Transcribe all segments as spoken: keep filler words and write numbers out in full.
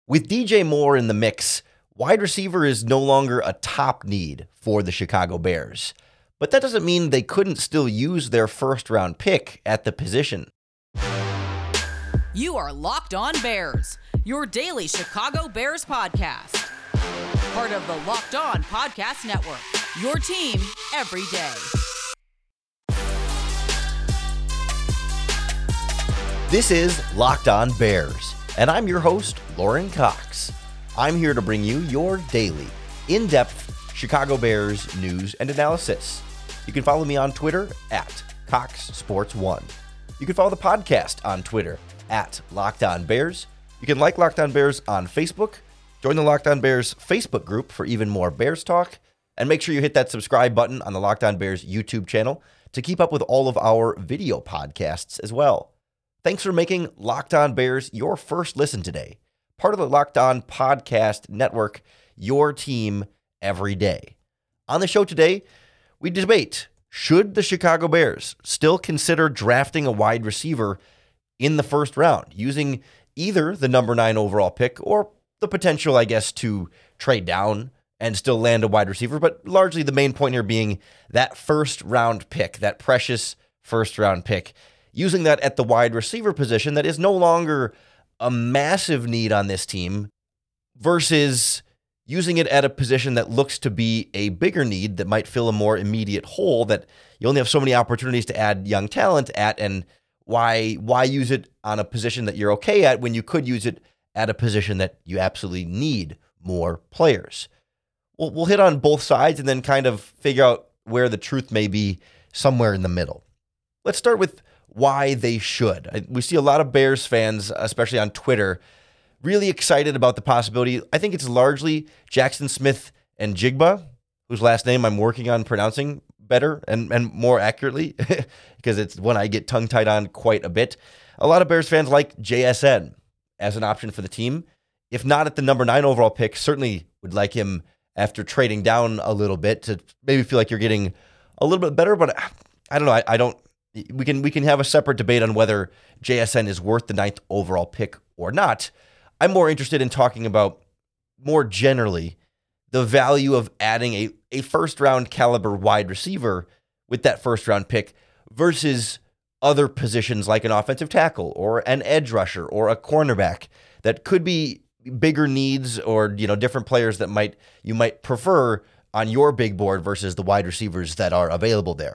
With D J Moore in the mix, wide receiver is no longer a top need for the Chicago Bears. But that doesn't mean they couldn't still use their first-round pick at the position. You are Locked On Bears, your daily Chicago Bears podcast. Part of the Locked On Podcast Network, your team every day. This is Locked On Bears, and I'm your host, Loren Cox. I'm here to bring you your daily, in-depth Chicago Bears news and analysis. You can follow me on Twitter at Cox Sports One. You can follow the podcast on Twitter at Locked On Bears. You can like Locked On Bears on Facebook, join the Locked On Bears Facebook group for even more Bears talk, and make sure you hit that subscribe button on the Locked On Bears YouTube channel to keep up with all of our video podcasts as well. Thanks for making Locked On Bears your first listen today. Part of the Locked On Podcast Network, your team every day. On the show today, we debate, should the Chicago Bears still consider drafting a wide receiver in the first round, using either the number nine overall pick or the potential, I guess, to trade down and still land a wide receiver, but largely the main point here being that first round pick, that precious first round pick, using that at the wide receiver position that is no longer a massive need on this team versus using it at a position that looks to be a bigger need that might fill a more immediate hole that you only have so many opportunities to add young talent at, and why why use it on a position that you're okay at when you could use it at a position that you absolutely need more players. We'll, we'll hit on both sides and then kind of figure out where the truth may be somewhere in the middle. Let's start with why they should. We see a lot of Bears fans, especially on Twitter, really excited about the possibility. I think it's largely Jackson Smith and Jigba, whose last name I'm working on pronouncing better and, and more accurately because it's one I get tongue-tied on quite a bit. A lot of Bears fans like J S N as an option for the team. If not at the number nine overall pick, certainly would like him after trading down a little bit to maybe feel like you're getting a little bit better, but I don't know. I, I don't We can we can have a separate debate on whether J S N is worth the ninth overall pick or not. I'm more interested in talking about, more generally, the value of adding a, a first-round caliber wide receiver with that first-round pick versus other positions like an offensive tackle or an edge rusher or a cornerback that could be bigger needs, or you know different players that might you might prefer on your big board versus the wide receivers that are available there.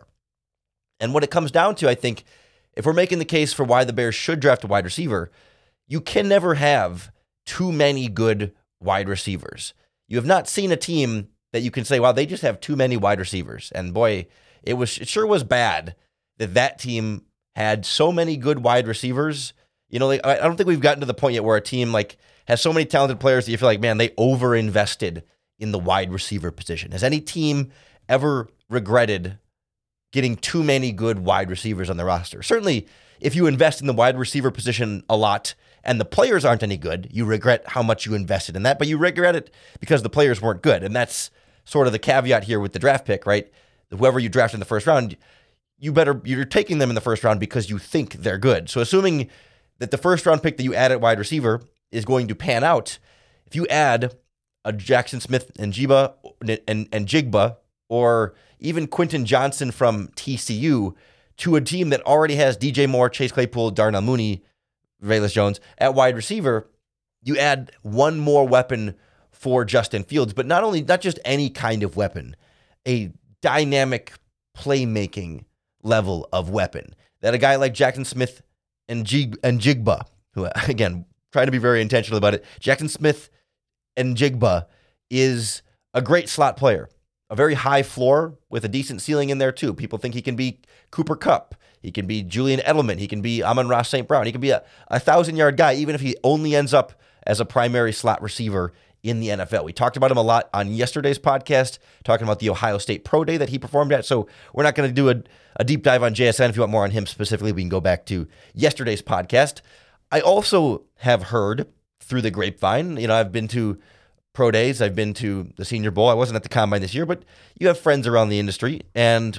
And what it comes down to, I think, if we're making the case for why the Bears should draft a wide receiver, you can never have too many good wide receivers. You have not seen a team that you can say, wow, they just have too many wide receivers. And boy, it was it sure was bad that that team had so many good wide receivers. You know, like, I don't think we've gotten to the point yet where a team like has so many talented players that you feel like, man, they overinvested in the wide receiver position. Has any team ever regretted getting too many good wide receivers on the roster? Certainly, if you invest in the wide receiver position a lot and the players aren't any good, you regret how much you invested in that, but you regret it because the players weren't good. And that's sort of the caveat here with the draft pick, right? Whoever you draft in the first round, you better, you're taking them in the first round because you think they're good. So assuming that the first round pick that you add at wide receiver is going to pan out, if you add a Jackson Smith and Jiba and, and Jigba, or even Quentin Johnson from T C U, to a team that already has D J Moore, Chase Claypool, Darnell Mooney, Velus Jones at wide receiver, you add one more weapon for Justin Fields, but not only, not just any kind of weapon, a dynamic playmaking level of weapon that a guy like Jackson Smith and, Jig, and Jigba, who again, trying to be very intentional about it, Jackson Smith and Jigba is a great slot player. A very high floor with a decent ceiling in there too. People think he can be Cooper Kupp. He can be Julian Edelman. He can be Amon-Ra Saint Brown. He can be a, a thousand-yard guy, even if he only ends up as a primary slot receiver in the N F L. We talked about him a lot on yesterday's podcast, talking about the Ohio State Pro Day that he performed at. So we're not going to do a, a deep dive on J S N. If you want more on him specifically, we can go back to yesterday's podcast. I also have heard through the grapevine, you know, I've been to Pro Days, I've been to the Senior Bowl. I wasn't at the Combine this year, but you have friends around the industry, and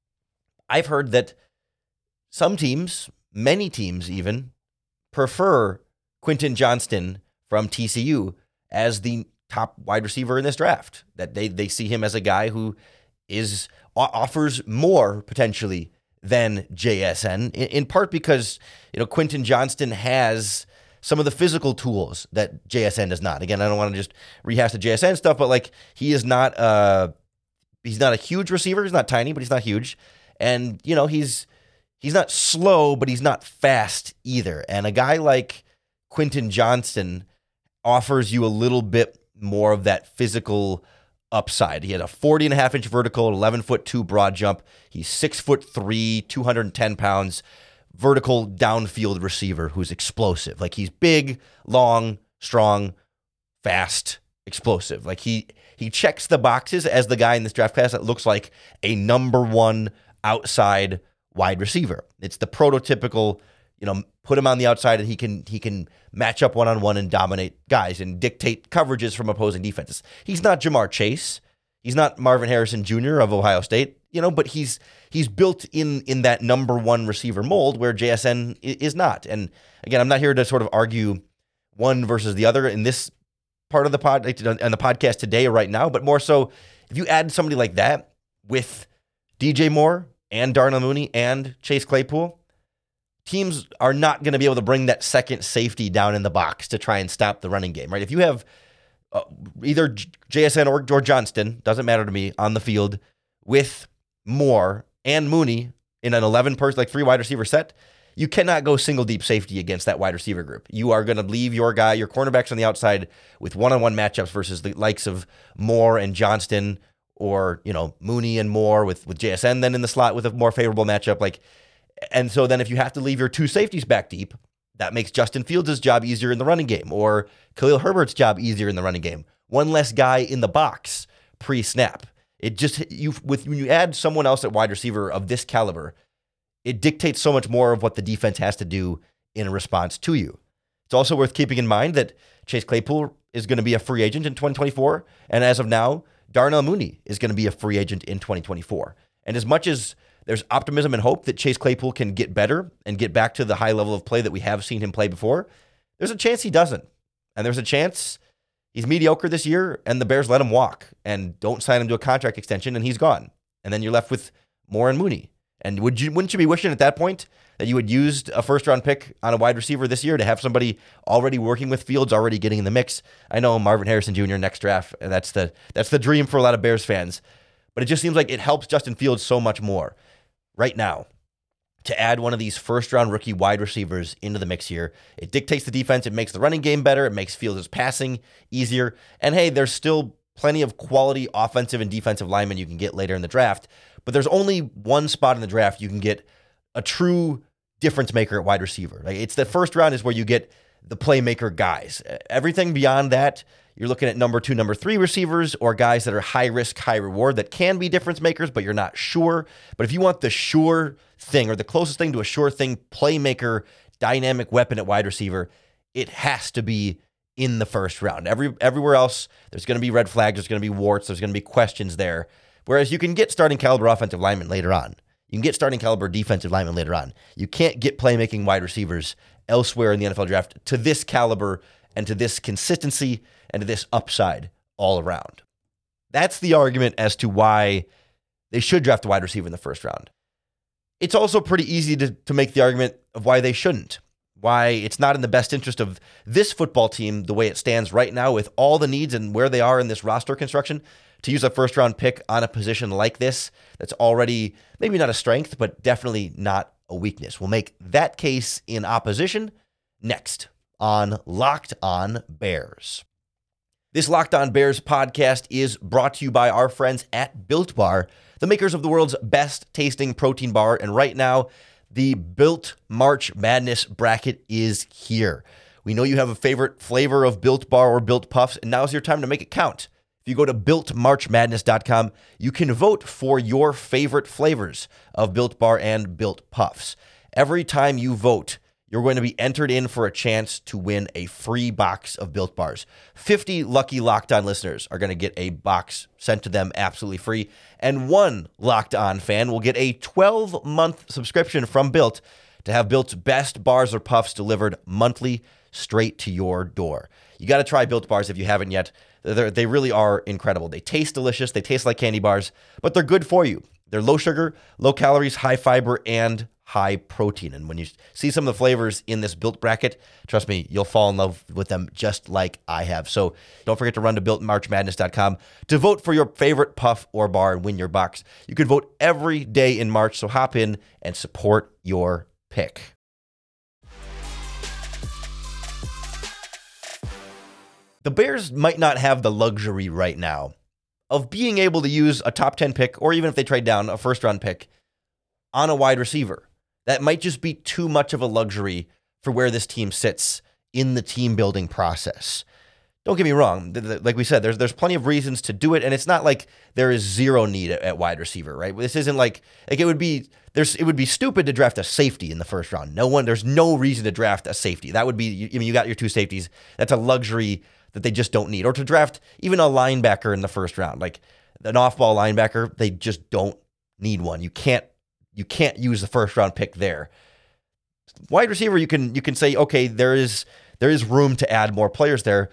I've heard that some teams, many teams even, prefer Quentin Johnston from T C U as the top wide receiver in this draft. That they they see him as a guy who is offers more potentially than J S N, in, in part because, you know, Quentin Johnston has some of the physical tools that J S N does not. Again, I don't want to just rehash the J S N stuff, but like he is not uh he's not a huge receiver. He's not tiny, but he's not huge. And, you know, he's he's not slow, but he's not fast either. And a guy like Quentin Johnston offers you a little bit more of that physical upside. He had a forty and a half inch vertical, eleven foot two broad jump. He's six foot three, two hundred ten pounds, vertical downfield receiver who's explosive. Like he's big, long, strong, fast, explosive. Like he he checks the boxes as the guy in this draft class that looks like a number one outside wide receiver. It's the prototypical, you know, put him on the outside and he can he can match up one-on-one and dominate guys and dictate coverages from opposing defenses. He's not Jamar Chase. He's not Marvin Harrison Junior of Ohio State, you know, but he's he's built in in that number one receiver mold where J S N is not. And again, I'm not here to sort of argue one versus the other in this part of the pod on the podcast today or right now, but more so if you add somebody like that with D J Moore and Darnell Mooney and Chase Claypool, teams are not going to be able to bring that second safety down in the box to try and stop the running game, right? If you have uh, either J S N or, or Johnston, doesn't matter to me, on the field with Moore and Mooney in an eleven person, like three wide receiver set, you cannot go single deep safety against that wide receiver group. You are going to leave your guy, your cornerbacks on the outside with one-on-one matchups versus the likes of Moore and Johnston, or, you know, Mooney and Moore with, with J S N then in the slot with a more favorable matchup. Like, and so then if you have to leave your two safeties back deep, that makes Justin Fields' job easier in the running game, or Khalil Herbert's job easier in the running game. One less guy in the box pre-snap. It just, you with when you add someone else at wide receiver of this caliber, it dictates so much more of what the defense has to do in response to you. It's also worth keeping in mind that Chase Claypool is going to be a free agent in twenty twenty-four, and as of now, Darnell Mooney is going to be a free agent in twenty twenty-four. And as much as there's optimism and hope that Chase Claypool can get better and get back to the high level of play that we have seen him play before, there's a chance he doesn't. And there's a chance he's mediocre this year and the Bears let him walk and don't sign him to a contract extension and he's gone. And then you're left with Moore and Mooney. And would you, wouldn't you be wishing at that point that you had used a first-round pick on a wide receiver this year to have somebody already working with Fields, already getting in the mix? I know Marvin Harrison Junior next draft, and that's the that's the dream for a lot of Bears fans. But it just seems like it helps Justin Fields so much more right now to add one of these first-round rookie wide receivers into the mix here. It dictates the defense. It makes the running game better. It makes Fields' passing easier. And, hey, there's still plenty of quality offensive and defensive linemen you can get later in the draft. But there's only one spot in the draft you can get a true difference maker at wide receiver. Like, it's the first round is where you get the playmaker guys. Everything beyond that, you're looking at number two, number three receivers, or guys that are high risk, high reward that can be difference makers, but you're not sure. But if you want the sure thing, or the closest thing to a sure thing playmaker, dynamic weapon at wide receiver, it has to be in the first round. Every everywhere else, there's going to be red flags, there's going to be warts, there's going to be questions there. Whereas you can get starting caliber offensive linemen later on. You can get starting caliber defensive linemen later on. You can't get playmaking wide receivers elsewhere in the N F L draft to this caliber and to this consistency and to this upside all around. That's the argument as to why they should draft a wide receiver in the first round. It's also pretty easy to, to make the argument of why they shouldn't. Why it's not in the best interest of this football team the way it stands right now with all the needs and where they are in this roster construction to use a first-round pick on a position like this that's already maybe not a strength, but definitely not a weakness. We'll make that case in opposition next on Locked On Bears. This Locked On Bears podcast is brought to you by our friends at Built Bar, the makers of the world's best-tasting protein bar, and right now, the Built March Madness bracket is here. We know you have a favorite flavor of Built Bar or Built Puffs, and now's your time to make it count. If you go to built march madness dot com, you can vote for your favorite flavors of Built Bar and Built Puffs. Every time you vote, you're going to be entered in for a chance to win a free box of Built Bars. fifty lucky Locked On listeners are going to get a box sent to them absolutely free, and one Locked On fan will get a twelve-month subscription from Built to have Built's best bars or puffs delivered monthly straight to your door. You got to try Built Bars if you haven't yet. They're, they really are incredible. They taste delicious. They taste like candy bars, but they're good for you. They're low sugar, low calories, high fiber, and high protein. And when you see some of the flavors in this Built bracket, trust me, you'll fall in love with them just like I have. So don't forget to run to built march madness dot com to vote for your favorite puff or bar and win your box. You can vote every day in March, so hop in and support your pick. The Bears might not have the luxury right now of being able to use a top ten pick, or even if they trade down, a first-round pick on a wide receiver. That might just be too much of a luxury for where this team sits in the team-building process. Don't get me wrong. Like we said, there's there's plenty of reasons to do it, and it's not like there is zero need at, at wide receiver, right? This isn't like like it would be there's it would be stupid to draft a safety in the first round. No one, there's no reason to draft a safety. That would be, I mean, you got your two safeties. That's a luxury that they just don't need. Or to draft even a linebacker in the first round, like an off-ball linebacker, they just don't need one. You can't you can't use the first round pick there. Wide receiver, you can you can say, okay, there is there is room to add more players there,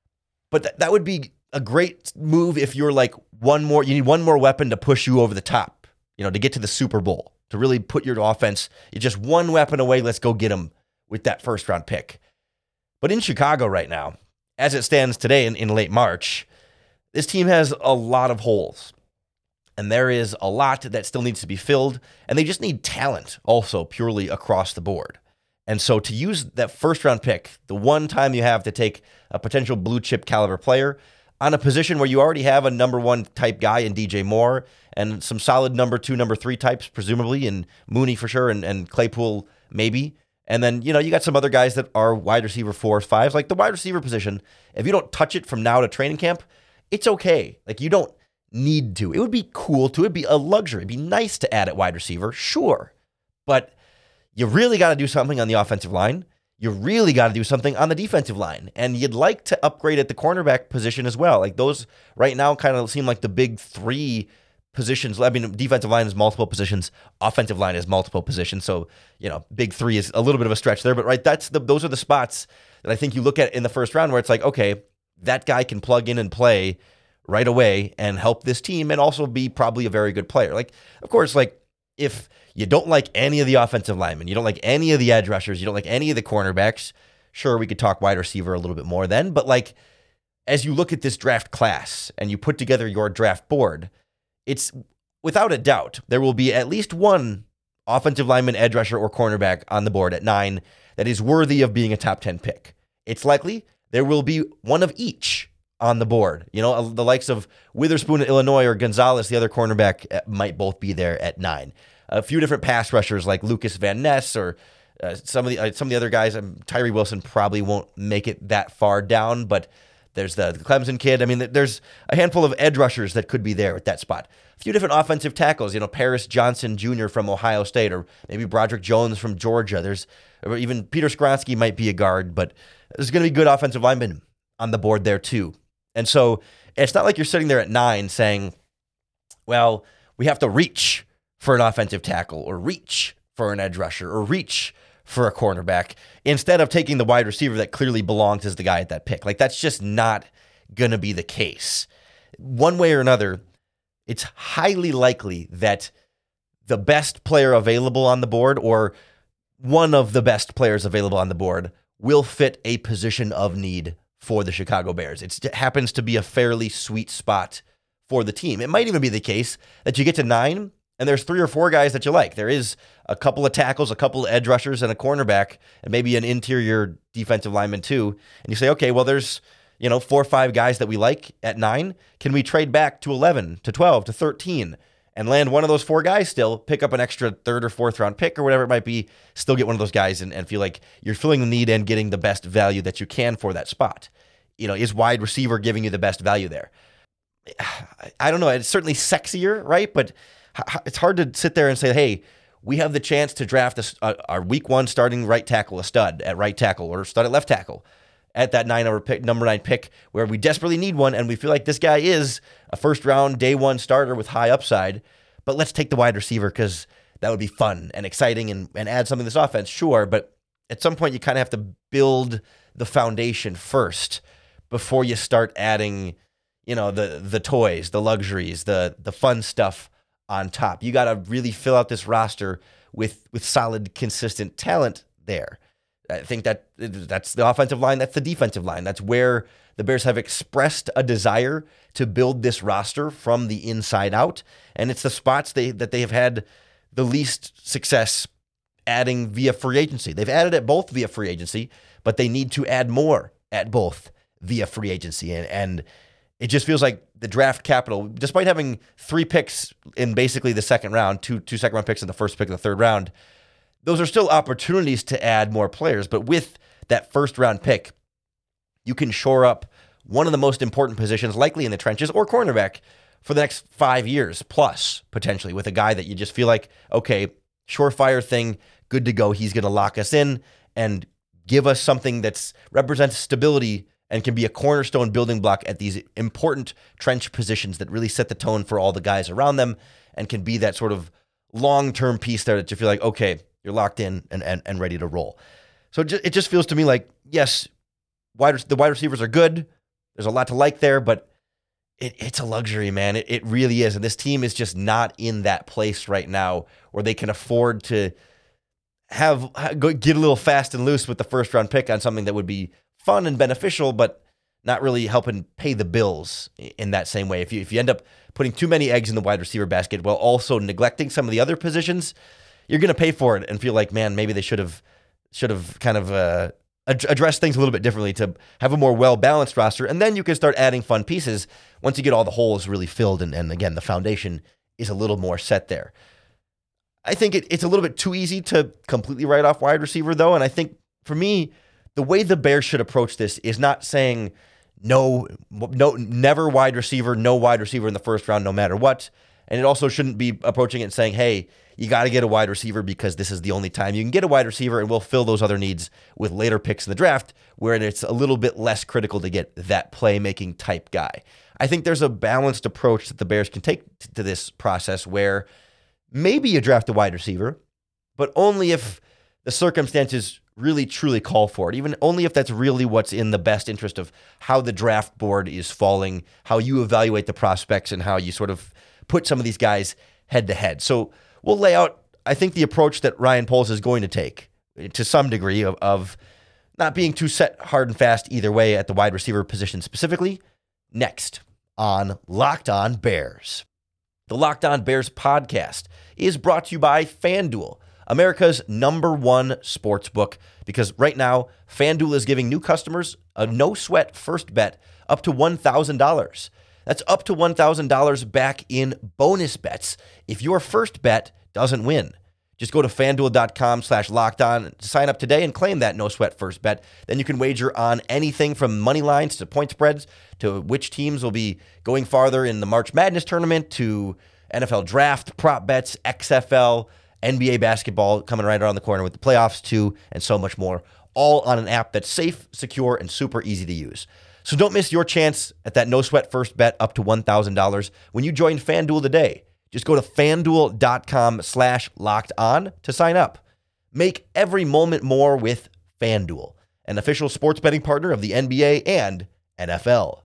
but th- that would be a great move if you're like one more. You need one more weapon to push you over the top, you know, to get to the Super Bowl, to really put your offense. You're just one weapon away. Let's go get them with that first round pick. But in Chicago right now, as it stands today in, in late March, this team has a lot of holes. And there is a lot that still needs to be filled. And they just need talent also purely across the board. And so to use that first round pick, the one time you have to take a potential blue chip caliber player on a position where you already have a number one type guy in D J Moore and some solid number two, number three types, presumably, and Mooney for sure, and, and Claypool maybe. And then, you know, you got some other guys that are wide receiver fours, fives. Like the wide receiver position, if you don't touch it from now to training camp, it's okay. Like you don't need to. It would be cool to. It'd be a luxury. It'd be nice to add at wide receiver, sure. But you really got to do something on the offensive line. You really got to do something on the defensive line. And you'd like to upgrade at the cornerback position as well. Like those right now kind of seem like the big three positions. I mean, defensive line is multiple positions. Offensive line is multiple positions. So, you know, big three is a little bit of a stretch there. But right, that's the those are the spots that I think you look at in the first round where it's like, okay, that guy can plug in and play right away and help this team and also be probably a very good player. Like, of course, like if you don't like any of the offensive linemen, you don't like any of the edge rushers, you don't like any of the cornerbacks, sure, we could talk wide receiver a little bit more then. But like, as you look at this draft class and you put together your draft board, it's without a doubt, there will be at least one offensive lineman, edge rusher, or cornerback on the board at nine that is worthy of being a top ten pick. It's likely there will be one of each on the board. You know, the likes of Witherspoon at Illinois or Gonzalez, the other cornerback, might both be there at nine. A few different pass rushers like Lucas Van Ness or uh, some of the uh, some of the other guys. Um, Tyree Wilson probably won't make it that far down, but there's the, the Clemson kid. I mean, there's a handful of edge rushers that could be there at that spot. A few different offensive tackles, you know, Paris Johnson Junior from Ohio State, or maybe Broderick Jones from Georgia. There's or even Peter Skronsky might be a guard, but there's going to be good offensive linemen on the board there too. And so it's not like you're sitting there at nine saying, well, we have to reach for an offensive tackle or reach for an edge rusher or reach for a cornerback instead of taking the wide receiver that clearly belongs as the guy at that pick. Like that's just not going to be the case. One way or another, it's highly likely that the best player available on the board or one of the best players available on the board will fit a position of need for the Chicago Bears. It's, it happens to be a fairly sweet spot for the team. It might even be the case that you get to nine and there's three or four guys that you like. There is a couple of tackles, a couple of edge rushers, and a cornerback, and maybe an interior defensive lineman too. And you say, okay, well, there's you know four or five guys that we like at nine. Can we trade back to eleven, to twelve, to thirteen, and land one of those four guys still, pick up an extra third or fourth round pick or whatever it might be, still get one of those guys and, and feel like you're filling the need and getting the best value that you can for that spot? You know, is wide receiver giving you the best value there? I don't know. It's certainly sexier, right? But it's hard to sit there and say, hey, we have the chance to draft a, a, our week one starting right tackle, a stud at right tackle or a stud at left tackle at that nine number pick, number nine pick where we desperately need one. And we feel like this guy is a first round day one starter with high upside, but let's take the wide receiver because that would be fun and exciting and, and add something to this offense. Sure. But at some point you kind of have to build the foundation first before you start adding, you know, the the toys, the luxuries, the the fun stuff on top. You got to really fill out this roster with with solid, consistent talent there. I think that that's the offensive line, that's the defensive line. That's where the Bears have expressed a desire to build this roster from the inside out, and it's the spots they that they have had the least success adding via free agency. They've added it both via free agency, but they need to add more at both via free agency. And, and it just feels like the draft capital, despite having three picks in basically the second round, two two second round picks in the first pick of the third round, those are still opportunities to add more players. But with that first round pick, you can shore up one of the most important positions, likely in the trenches or cornerback, for the next five years plus, potentially, with a guy that you just feel like, okay, surefire thing, good to go. He's going to lock us in and give us something that's represents stability and can be a cornerstone building block at these important trench positions that really set the tone for all the guys around them and can be that sort of long-term piece there that you feel like, okay, you're locked in and and, and ready to roll. So it just, it just feels to me like, yes, wide, the wide receivers are good. There's a lot to like there, but It, it's a luxury, man. It, it really is. And this team is just not in that place right now where they can afford to have go, get a little fast and loose with the first round pick on something that would be fun and beneficial, but not really helping pay the bills in that same way. If you if you end up putting too many eggs in the wide receiver basket while also neglecting some of the other positions, you're going to pay for it and feel like, man, maybe they should have should have kind of uh, address things a little bit differently to have a more well-balanced roster, and then you can start adding fun pieces once you get all the holes really filled, and, and again, the foundation is a little more set there. I think it, it's a little bit too easy to completely write off wide receiver, though, and I think, for me, the way the Bears should approach this is not saying no, no, never wide receiver, no wide receiver in the first round, no matter what, and it also shouldn't be approaching it and saying, hey, you got to get a wide receiver because this is the only time you can get a wide receiver, and we'll fill those other needs with later picks in the draft where it's a little bit less critical to get that playmaking type guy. I think there's a balanced approach that the Bears can take to this process where maybe you draft a wide receiver, but only if the circumstances really truly call for it, even only if that's really what's in the best interest of how the draft board is falling, how you evaluate the prospects, and how you sort of put some of these guys head to head. So we'll lay out, I think, the approach that Ryan Poles is going to take to some degree of, of not being too set hard and fast either way at the wide receiver position specifically, next on Locked On Bears. The Locked On Bears podcast is brought to you by FanDuel, America's number one sports book, because right now, FanDuel is giving new customers a no-sweat first bet up to one thousand dollars. That's up to one thousand dollars back in bonus bets if your first bet doesn't win. Just go to FanDuel.com slash locked on to sign up today and claim that no-sweat first bet. Then you can wager on anything from money lines to point spreads to which teams will be going farther in the March Madness tournament to N F L draft, prop bets, X F L, N B A basketball coming right around the corner with the playoffs too, and so much more, all on an app that's safe, secure, and super easy to use. So don't miss your chance at that no-sweat first bet up to one thousand dollars when you join FanDuel today. Just go to FanDuel.com slash locked on to sign up. Make every moment more with FanDuel, an official sports betting partner of the N B A and N F L.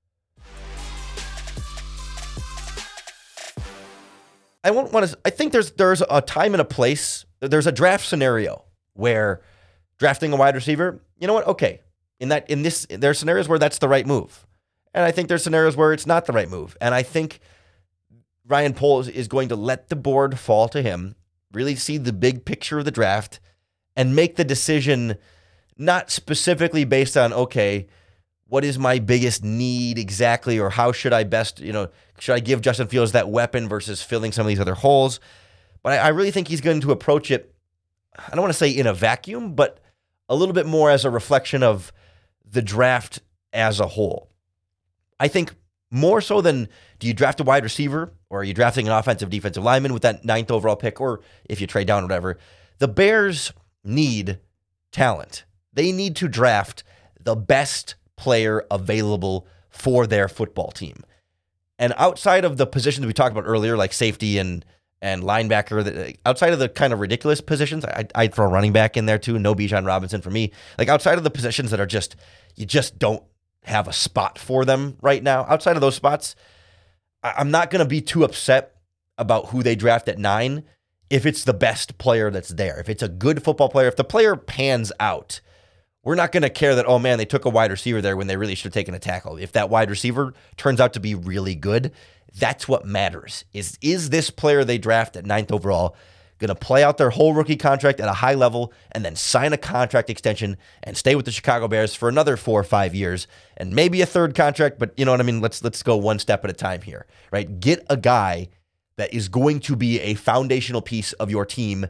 I won't want to. I think there's there's a time and a place. There's a draft scenario where drafting a wide receiver, you know what? Okay, in that in this there are scenarios where that's the right move, and I think there's scenarios where it's not the right move. And I think Ryan Poles is going to let the board fall to him, really see the big picture of the draft, and make the decision not specifically based on, okay, what is my biggest need exactly, or how should I best, you know, should I give Justin Fields that weapon versus filling some of these other holes? But I, I really think he's going to approach it, I don't want to say in a vacuum, but a little bit more as a reflection of the draft as a whole. I think more so than do you draft a wide receiver or are you drafting an offensive defensive lineman with that ninth overall pick, or if you trade down or whatever, the Bears need talent. They need to draft the best player available for their football team. And outside of the positions we talked about earlier, like safety and and linebacker. That, outside of the kind of ridiculous positions, I, I'd throw running back in there too. No Bijan Robinson for me. Like outside of the positions that are just, you just don't have a spot for them right now. Outside of those spots, I, I'm not going to be too upset about who they draft at nine if it's the best player that's there. If it's a good football player, if the player pans out, we're not going to care that, oh man, they took a wide receiver there when they really should have taken a tackle. If that wide receiver turns out to be really good, that's what matters. Is is this player they draft at ninth overall going to play out their whole rookie contract at a high level and then sign a contract extension and stay with the Chicago Bears for another four or five years and maybe a third contract, but you know what I mean? Let's let's go one step at a time here, right? Get a guy that is going to be a foundational piece of your team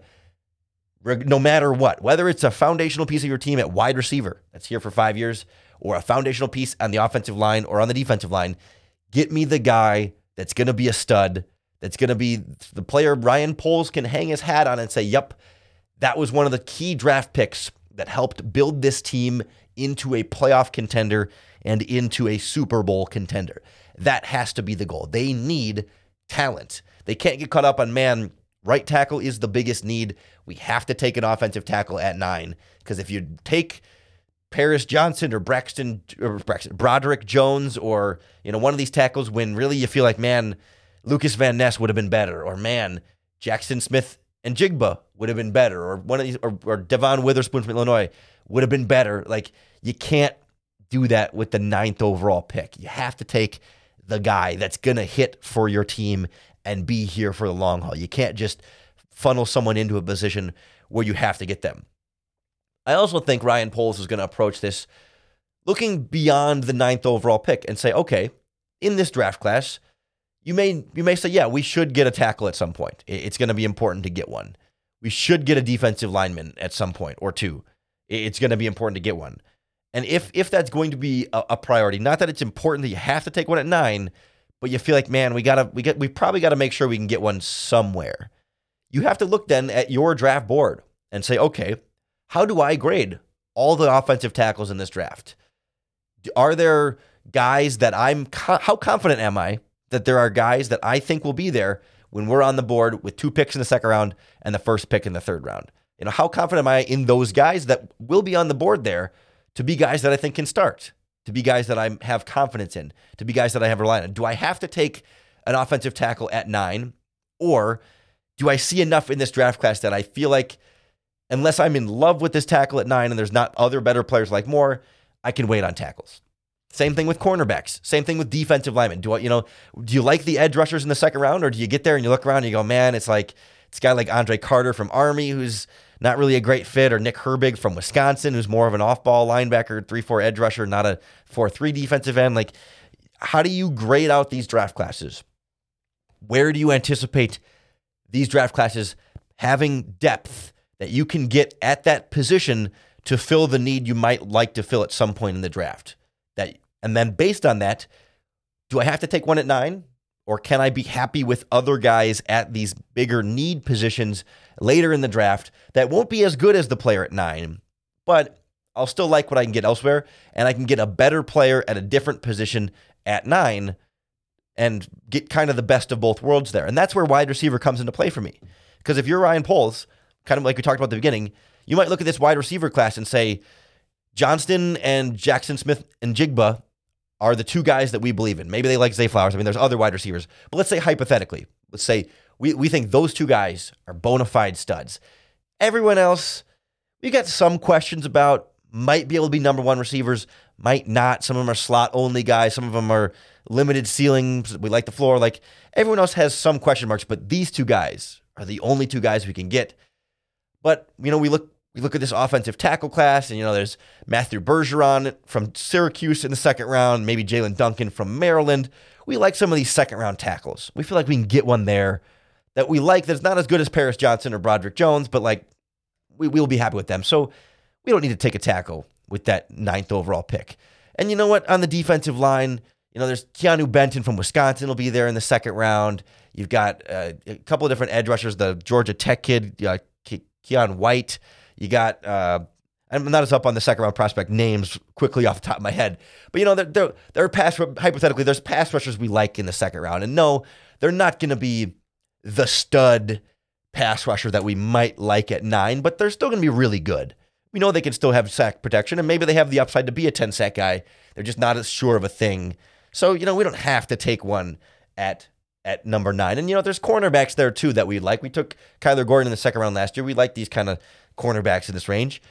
no matter what, whether it's a foundational piece of your team at wide receiver that's here for five years or a foundational piece on the offensive line or on the defensive line. Get me the guy that's going to be a stud, that's going to be the player Ryan Poles can hang his hat on and say, yep, that was one of the key draft picks that helped build this team into a playoff contender and into a Super Bowl contender. That has to be the goal. They need talent. They can't get caught up on, man, right tackle is the biggest need. We have to take an offensive tackle at nine, because if you take Paris Johnson or Braxton or Braxton, Broderick Jones or you know one of these tackles when really you feel like, man, Lucas Van Ness would have been better, or man, Jackson Smith and Jigba would have been better, or one of these, or, or Devon Witherspoon from Illinois would have been better. Like, you can't do that with the ninth overall pick. You have to take the guy that's gonna hit for your team and be here for the long haul. You can't just funnel someone into a position where you have to get them. I also think Ryan Poles is going to approach this looking beyond the ninth overall pick and say, okay, in this draft class, you may you may say, yeah, we should get a tackle at some point. It's going to be important to get one. We should get a defensive lineman at some point or two. It's going to be important to get one. And if if that's going to be a, a priority, not that it's important that you have to take one at nine, but you feel like, man, we gotta we get we probably got to make sure we can get one somewhere. You have to look then at your draft board and say, okay, how do I grade all the offensive tackles in this draft? Are there guys that I'm, how confident am I that there are guys that I think will be there when we're on the board with two picks in the second round and the first pick in the third round? You know, how confident am I in those guys that will be on the board there to be guys that I think can start, to be guys that I have confidence in, to be guys that I have relied on? Do I have to take an offensive tackle at nine, or do I see enough in this draft class that I feel like, unless I'm in love with this tackle at nine and there's not other better players like Moore, I can wait on tackles? Same thing with cornerbacks. Same thing with defensive linemen. Do I, you know, do you like the edge rushers in the second round, or do you get there and you look around and you go, man, it's like this guy like Andre Carter from Army, who's not really a great fit, or Nick Herbig from Wisconsin, who's more of an off-ball linebacker, three four edge rusher, not a four three defensive end. Like, how do you grade out these draft classes? Where do you anticipate these draft classes having depth that you can get at that position to fill the need you might like to fill at some point in the draft? That, and then based on that, do I have to take one at nine, or can I be happy with other guys at these bigger need positions later in the draft that won't be as good as the player at nine, but I'll still like what I can get elsewhere, and I can get a better player at a different position at nine and get kind of the best of both worlds there. And that's where wide receiver comes into play for me. Because if you're Ryan Poles, kind of like we talked about at the beginning, you might look at this wide receiver class and say, Johnston and Jackson Smith and Jigba are the two guys that we believe in. Maybe they like Zay Flowers. I mean, there's other wide receivers. But let's say hypothetically, let's say we, we think those two guys are bona fide studs. Everyone else, we got some questions about, might be able to be number one receivers, might not. Some of them are slot-only guys. Some of them are limited ceilings. We like the floor. Like, everyone else has some question marks, but these two guys are the only two guys we can get. But, you know, we look we look at this offensive tackle class, and, you know, there's Matthew Bergeron from Syracuse in the second round, maybe Jalen Duncan from Maryland. We like some of these second-round tackles. We feel like we can get one there that we like that's not as good as Paris Johnson or Broderick Jones, but, like, we, we'll be happy with them. So we don't need to take a tackle with that ninth overall pick. And you know what? On the defensive line, you know, there's Keanu Benton from Wisconsin will be there in the second round. You've got uh, a couple of different edge rushers, the Georgia Tech kid, uh, Ke- Keon White. You got, uh, I'm not as up on the second round prospect names quickly off the top of my head, but you know, there, there, there are pass, hypothetically, there's pass rushers we like in the second round. And no, they're not going to be the stud pass rusher that we might like at nine, but they're still going to be really good. We know they can still have sack protection, and maybe they have the upside to be a ten-sack guy. They're just not as sure of a thing. So, you know, we don't have to take one at at number nine. And, you know, there's cornerbacks there, too, that we like. We took Kyler Gordon in the second round last year. We like these kind of cornerbacks in this range.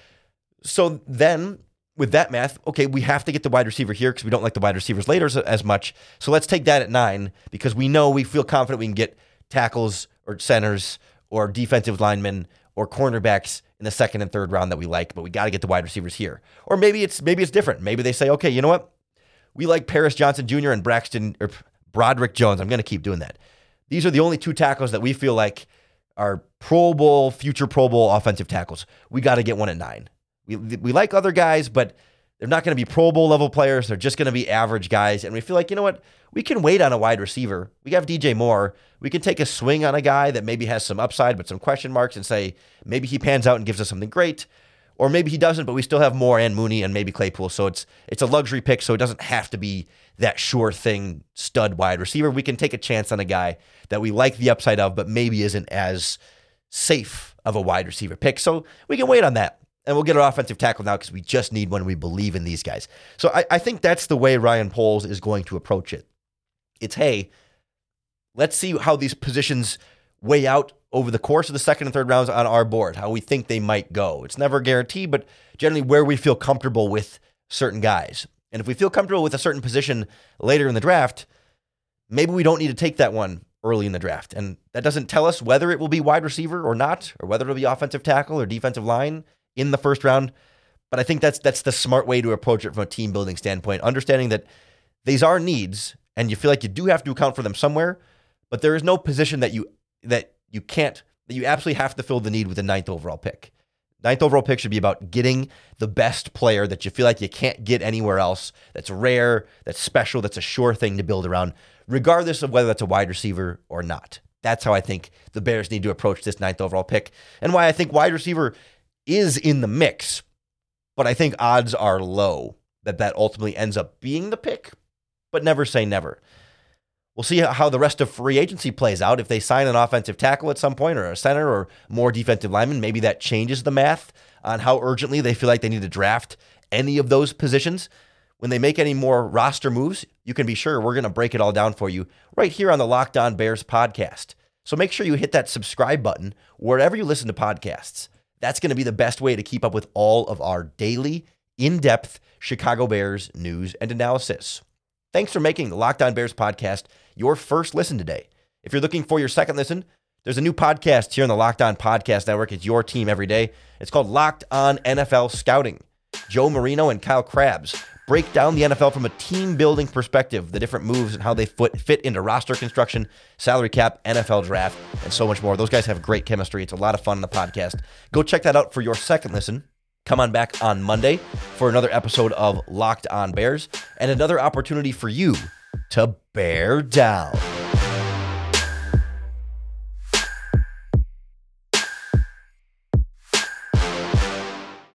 So then, with that math, okay, we have to get the wide receiver here because we don't like the wide receivers later as, as much. So let's take that at nine because we know we feel confident we can get tackles or centers or defensive linemen or cornerbacks in the second and third round that we like, but we got to get the wide receivers here. Or maybe it's maybe it's different. Maybe they say, okay, you know what? We like Paris Johnson Junior and Braxton or Broderick Jones. I'm going to keep doing that. These are the only two tackles that we feel like are Pro Bowl, future Pro Bowl offensive tackles. We got to get one at nine. We we like other guys, but they're not going to be Pro Bowl level players. They're just going to be average guys. And we feel like, you know what? We can wait on a wide receiver. We have D J Moore. We can take a swing on a guy that maybe has some upside but some question marks and say maybe he pans out and gives us something great. Or maybe he doesn't, but we still have Moore and Mooney and maybe Claypool. So it's it's a luxury pick, so it doesn't have to be that sure thing stud wide receiver. We can take a chance on a guy that we like the upside of but maybe isn't as safe of a wide receiver pick. So we can wait on that. And we'll get our offensive tackle now because we just need one. We believe in these guys. So I, I think that's the way Ryan Poles is going to approach it. It's, hey, let's see how these positions weigh out over the course of the second and third rounds on our board, how we think they might go. It's never a guarantee, but generally where we feel comfortable with certain guys. And if we feel comfortable with a certain position later in the draft, maybe we don't need to take that one early in the draft. And that doesn't tell us whether it will be wide receiver or not, or whether it'll be offensive tackle or defensive line in the first round. But I think that's that's the smart way to approach it from a team building standpoint, understanding that these are needs and you feel like you do have to account for them somewhere, but there is no position that you that you can't, that you absolutely have to fill the need with the ninth overall pick. Ninth overall pick should be about getting the best player that you feel like you can't get anywhere else, that's rare, that's special, that's a sure thing to build around, regardless of whether that's a wide receiver or not. That's how I think the Bears need to approach this ninth overall pick, and why I think wide receiver is in the mix, but I think odds are low that that ultimately ends up being the pick, but never say never. We'll see how the rest of free agency plays out. If they sign an offensive tackle at some point or a center or more defensive linemen, maybe that changes the math on how urgently they feel like they need to draft any of those positions. When they make any more roster moves, you can be sure we're going to break it all down for you right here on the Locked On Bears podcast. So make sure you hit that subscribe button wherever you listen to podcasts. That's going to be the best way to keep up with all of our daily, in-depth Chicago Bears news and analysis. Thanks for making the Locked On Bears podcast your first listen today. If you're looking for your second listen, there's a new podcast here on the Locked On Podcast Network. It's your team every day. It's called Locked On N F L Scouting. Joe Marino and Kyle Krabs break down the N F L from a team-building perspective, the different moves and how they fit into roster construction, salary cap, N F L draft, and so much more. Those guys have great chemistry. It's a lot of fun on the podcast. Go check that out for your second listen. Come on back on Monday for another episode of Locked On Bears and another opportunity for you to bear down.